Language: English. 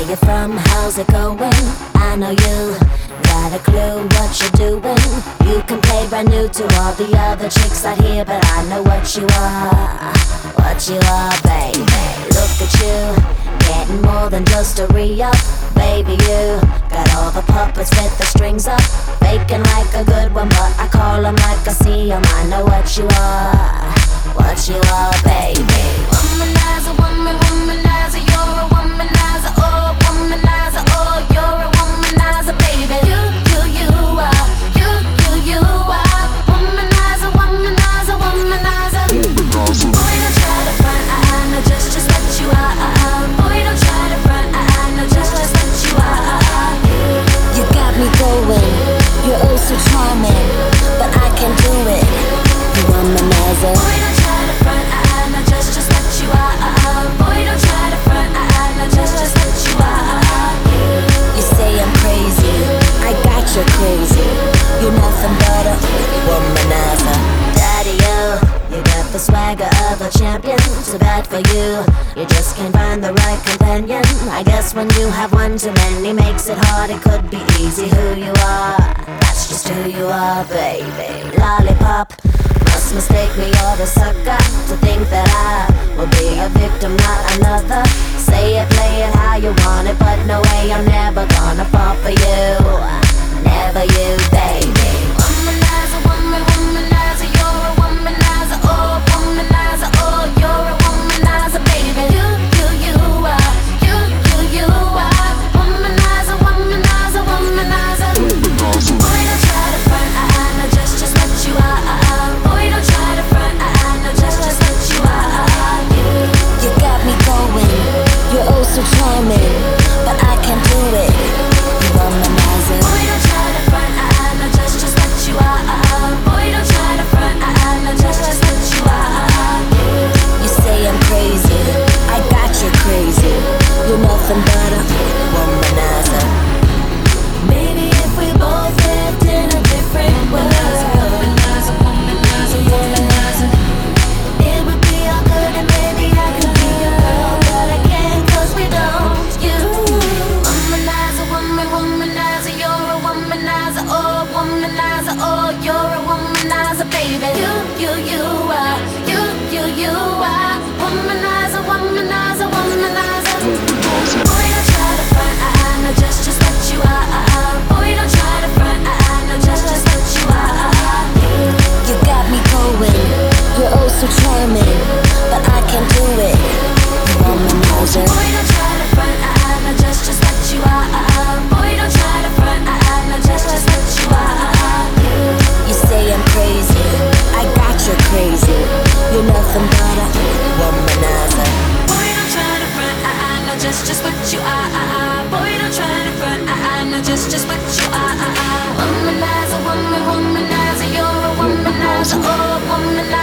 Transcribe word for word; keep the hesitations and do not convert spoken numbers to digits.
Where you from? How's it going? I know you got a clue what you're doing. You can play brand new to all the other chicks out here, but I know what you are, what you are, baby. Look at you, getting more than just a re-up. Baby, you got all the puppets with the strings up, faking like a good one, but I call them like I see them. I know what you are, what you are, baby. Womanizer, woman, womanizer, you're a womanizer, oh, womanizer, oh, you're a womanizer, baby. You, you, you are, you, you, you are, womanizer, womanizer, womanizer. Boy, don't try to front, I, I know just, just what you are. Boy, don't try to front, I, I know just, just what you are. You got me going, you're oh so charming, but I can do it, you womanizer. Boy, don't try to front, I, I know just, just what you are. Boy, don't try to front, I, I know just, just what you are. You say I'm crazy, I got you crazy. You're nothing but a womanizer. Daddy, you, you got the swagger of a champion. Too bad for you, you just can't find the right companion. I guess when you have one too many makes it hard. It could be easy who you are, that's just who you are, baby. Lollipop, must mistake me or the sucker to think that I will be a victim, not another. Say it, play it how you want it, but no way, I'm never gonna fall for you, never you, baby. Womanizer, woman, womanizer, you're a womanizer, oh, womanizer, oh, you're a womanizer, baby. You, you, you are, you, you, you are, womanizer, womanizer, womanizer. Boy, don't try to front, I, I know just, just what you are. Boy, don't try to front, I, I know just, just what you are. You got me going, you're oh so charming, but I can't do it, you womanizer. Boy, don't try to front, I, I know just, just what you are. Boy, don't try to front, I, I know just, just what you are. You say I'm crazy, I got you crazy. You're nothing but a womanizer. Maybe if we both lived in a different world, womanizer, womanizer, womanizer, it would be all good and maybe I could be your girl, but I can't 'cause we don't. You, womanizer, woman, womanizer, you're a womanizer, oh, womanizer, oh, you're a womanizer, baby. You, you, you are, you, you, you are, womanizer, womanizer, womanizer. Boy, don't try to front, I, I know just, just what you are. Boy, don't try to front, I, I know just, just what you are. You got me going, you're oh so charming, but I can't do it, you womanizer. Boy, don't try to front, I, I know just, just what you are. Boy, don't try to front, I, I know just, just what you are. You say I'm crazy, I got you crazy. You're nothing but a womanizer. Boy, don't try to front, I, I know just, just what you are. Boy, don't try to front, I, I know just, just what you are. Womanizer, woman, womanizer, you're a womanizer, oh, womanizer.